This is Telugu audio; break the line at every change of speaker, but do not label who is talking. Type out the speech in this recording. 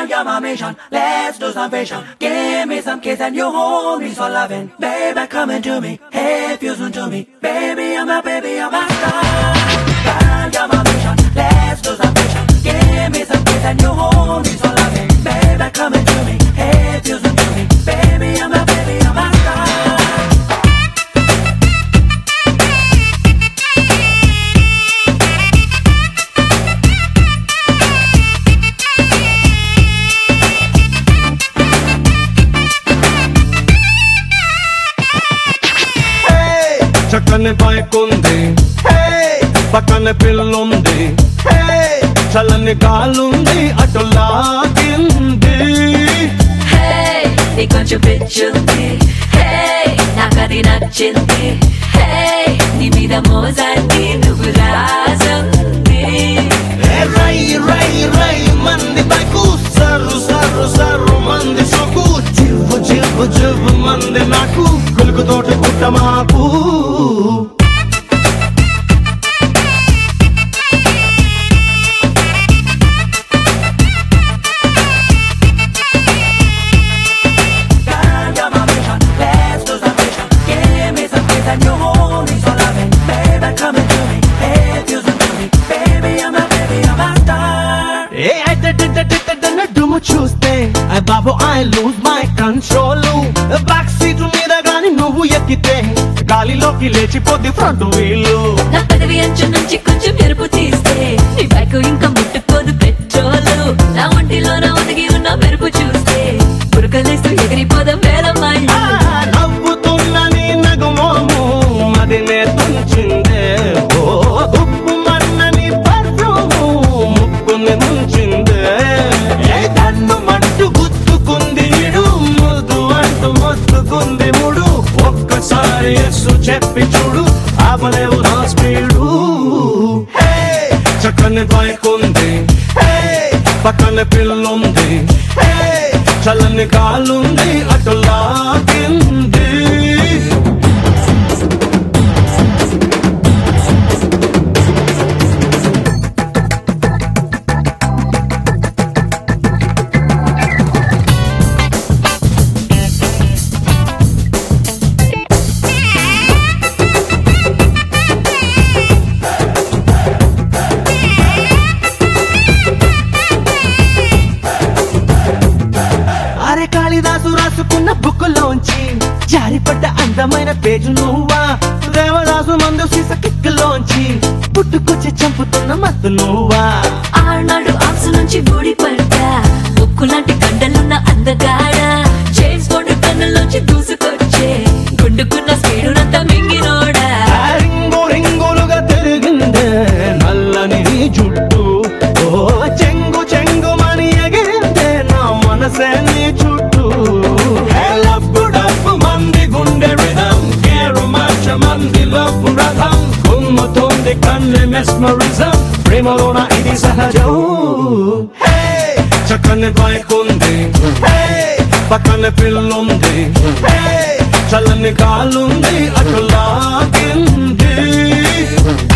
Girl, you're my mission. Let's do some vision. Give me some kiss and you hold me so loving. Baby, come into me. Hey, fusing to me. Baby, I'm a star. Girl, you're my mission. Let's do some vision. Give me some kiss and you hold me so loving. Baby, come into me. Hey, fusing to me. Baby, I'm a star.
చక్కని బైక్ ఉంది పక్కన పిల్లుంది చల్లని గాలుంది అటు లాగింది
కొంచెం పిచ్చుంది నాకది నచ్చింది నీ మీద మోజంది నువ్వు రాజంది
రై రై రై మంది బైకు సర్రు సర్రు సర్రు మంది సొక్కు జివ్వు జివ్వు జివ్వు మంది నాకు కొలుకు తోటి పుట్ట మాకు చూస్తే బాబు I lose my control back seat మీద గాని నువ్వు ఎక్కితే గాలిలోకి లేచిపోద్ది ఫ్రంట్ వీలు
నా పదవి అంచు నుంచి కొంచెం మెరుపు తీస్తే నీ బైక్ ఇంకా ముట్టుకోదు పెట్రోలు నా ఒంటిలో నా ఒదిగి ఉన్న మెరుపు చూస్తే పురకలేస్తూ ఎగిరిపోదాం వేలమ్మాయి
నవ్వుతున్న నీ నగుమోము మదినే తుంచిందే ఓ ఉప్పు మన్న నీ పర్ఫ్యూము ముక్కుని ముంచిందే నన్ను మంటు గుర్తుకుంది ముద్దు అంటూ మొత్తుకుంది ముడు ఒక్కసారి ఎస్సు చెప్పి చూడు ఆపలేవు నా స్పీడు చక్కని బైక్ ఉంది పక్కన పిల్లుంది చల్లని గాలుంది అటు లాగింది కాళిదాసు రాసుకున్న బుక్కులోంచి జారిపడ్డ అందమైన పేజు నువ్వా దేవదాసు మందు సీస కిక్కులోంచి పుట్టుకొచ్చి చంపుతున్న మత్తు నువ్వా
ఆనాడు ఆసు నుంచి ఊడిపడ్డా ఉక్కు లాంటి కండలున్న అందగాడ చేన్స్ బాండ్ కన్నులోంచి దూసుకొచ్చే గుండుకున్న స్పీడునంతా మింగినోడా
రింగు రింగులుగా తిరిగిందే నల్లని జుట్టు ఓ చెంగు చెంగు మని ఎగిరిందే నా మనసే నీ చుట్టూ మంది గుండె రిధం కేరు మార్చ మంది లవ్ రథం కుమ్ముతుంది కన్ను మెస్మరిజం ప్రేమలోన ఇది సహజం చక్కని బైక్ ఉంది పక్కన పిల్లుంది చల్లని గాలుంది అటు లాగింది